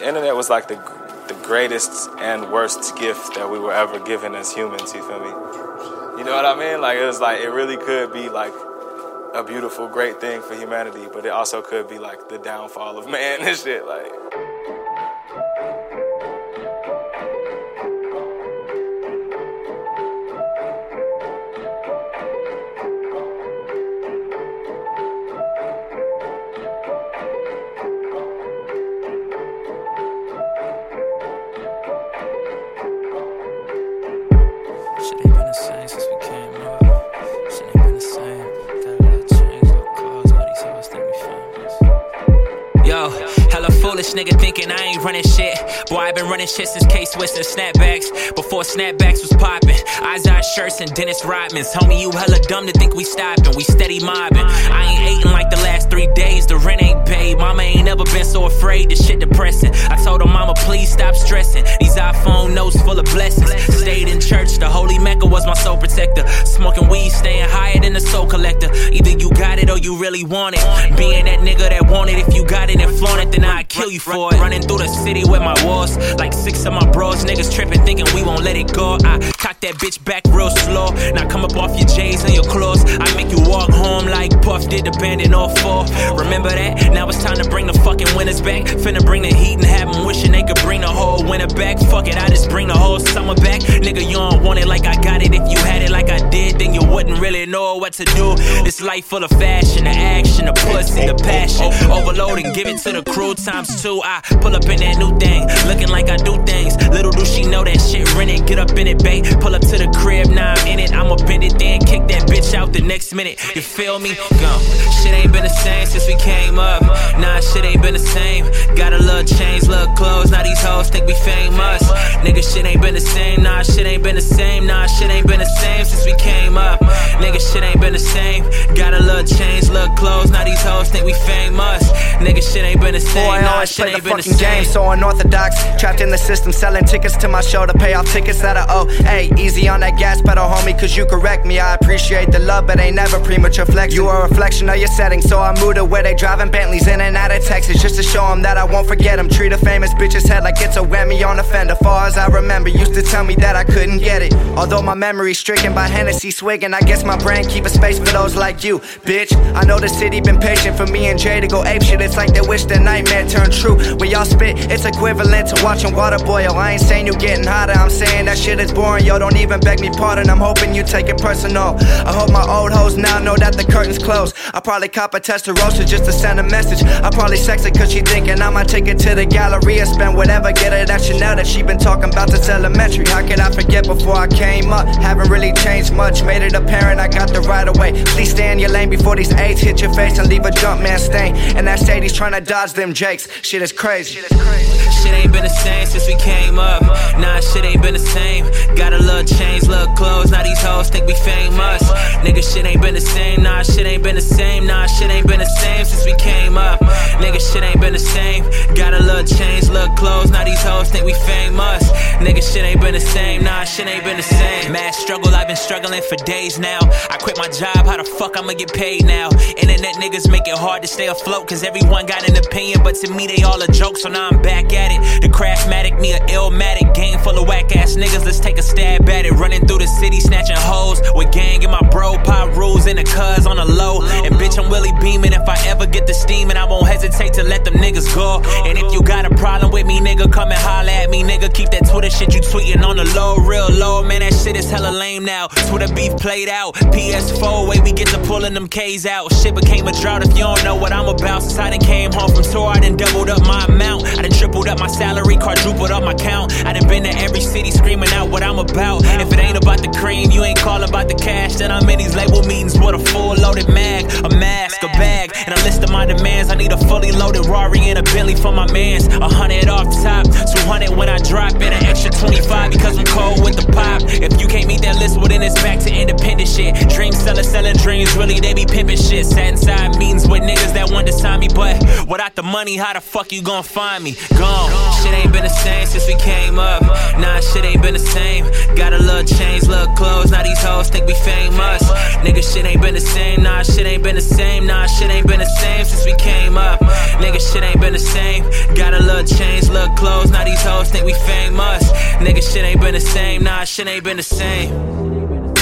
The internet was like the greatest and worst gift that we were ever given as humans, you feel me? You know what I mean? Like, it was like, it really could be like a beautiful, great thing for humanity, but it also could be like the downfall of man and shit, like. Nigga thinking I ain't running shit. Boy, I been running shit since K-Swiss and snapbacks. Before snapbacks was popping. Isaiah shirts and Dennis Rodman's. Homie, you hella dumb to think we stopping. We steady mobbing. I ain't eating like the last 3 days. The rent ain't paid. Mama ain't never been so afraid. This shit depressing. I told her, mama, please stop stressing. These iPhone notes full of blessings. Stayed in church. The holy Mecca was my soul protector. Smoking weed, staying higher than the soul collector. Either you got it or you really want it. Being that nigga that want it. If you got it and flaunt it, then I'd kill you for it. Running through the city with my walls. Like 6 of my bros. Niggas tripping, thinking we won't let it go. I cock that bitch back real slow. Now come up off your J's and your claws. I make you walk home like Puff did the band in 04. Remember that? Now it's time to bring the fucking winners back. Finna bring the heat and have them wishing they could bring the whole winter back. Fuck it, I just bring the whole summer back. Nigga, you don't want it like I got it. If you had it like I did, then you wouldn't really know what to do. This life full of fashion, the action, the pussy, the passion. Overload and give it to the crew ×2. I pull up in that new thing, looking like I do things. Little do she know that shit rented. Get up in it, babe. Pull up to the crib, now I'm in it. I'ma bend it, then kick that bitch out the next minute. You feel me? Go. Shit ain't been the same since we came up. Nah, shit ain't been the same. Got a little change, little clothes. Now these hoes think we famous. Nigga, shit ain't been the same. Nah, shit ain't been the same. Nah, shit ain't been the same since we came up. Nigga, shit ain't been the same. Got a little change, little clothes. Now these hoes think we famous. Nigga, shit ain't been the same. Boy, nah, shit ain't been the same. Game so unorthodox, trapped in the system, selling tickets to my show to pay off tickets that I owe. Hey, easy on that gas pedal, homie, cause you correct me. I appreciate the love, but ain't never premature flex. You are a reflection of your setting, so I moved to where they driving Bentleys in and out of Texas, just to show them that I won't forget them. Treat a famous bitch's head like it's a whammy on a fender. Far as I remember, used to tell me that I couldn't get it. Although my memory's stricken by Hennessy swigging, I guess my brain keep a space for those like you, bitch. I know the city been patient for me and Jay to go ape shit. It's like they wish their nightmare turned true. When y'all spit, it's equivalent to watching water boil. I ain't saying you getting hotter, I'm saying that shit is boring. Yo, don't even beg me pardon, I'm hoping you take it personal. I hope my old hoes now know that the curtain's closed. I probably cop a Testarossa just to send a message. I probably sex it cause she thinking I might take it to the Galleria. Spend whatever, get her that Chanel that she been talking about since elementary. How could I forget before I came up? Haven't really changed much, made it apparent I got the right of way. Please stay in your lane before these AIDS hit your face and leave a jump man stain. And that Sadie's trying to dodge them Jakes. Shit is crazy. Shit ain't been the same since we came up. Nah, shit ain't been the same. Got a little change, little clothes. Now these hoes think we famous. Nigga, shit ain't been the same. Nah, shit ain't been the same. Nah, shit ain't been the same since we came up. Nigga, shit ain't been the same. Got a little change, little clothes. Now these hoes think we famous. Nigga, shit ain't been the same. Nah, shit ain't been the same. Mad struggle, I've been struggling for days now. I quit my job, how the fuck I'ma get paid now? Internet niggas make it hard to stay afloat, cause everyone got an opinion, but to me they all a joke, so now I'm back at it. The Craftmatic, me a Illmatic, game full of whack ass niggas, let's take a stab at it. Running through the city, snatching hoes with gang and my bro, pop rules and the cuz on the low. And bitch, I'm Willie beaming, if I ever get the steaming, I won't hesitate to let them niggas go. And if you got a problem with me, nigga, come and holla at me, nigga. Keep that Twitter shit you tweeting on the low, real low, man, that shit is hella lame now. Twitter beef played out, PS4, way we get to pulling them K's out. Shit became a drought if you don't know what I'm about. Since I done came home from tour, I done doubled up my amount. I done tripled up my salary, quadrupled up my count. I done been to every city screaming out what I'm about. If it ain't about the cream, you ain't call about the cash. Then I'm in these label meetings with a full loaded mag, a mask, a bag, and a list of my demands. I need a fully loaded Rari and a Bentley for my mans. 100 off top, 200 when I drop it, an extra 25 because I'm cold with the pop. If you can't meet that list, well then it's back to independent shit. Dream seller selling dreams, really they be pimping shit. Sat inside meetings with niggas that want to sign me, but without the money, how the fuck you gon' find me? Gone. Shit ain't been the same since we came up. Nah, shit ain't been the same. Got a little change, little clothes. Now these hoes think we famous. Nigga, shit ain't been the same. Nah, shit ain't been the same. Nah, shit ain't been the same since we came up. Nigga, shit ain't been the same. Got a little change, little think we famous. Nigga, shit ain't been the same. Nah, shit ain't been the same.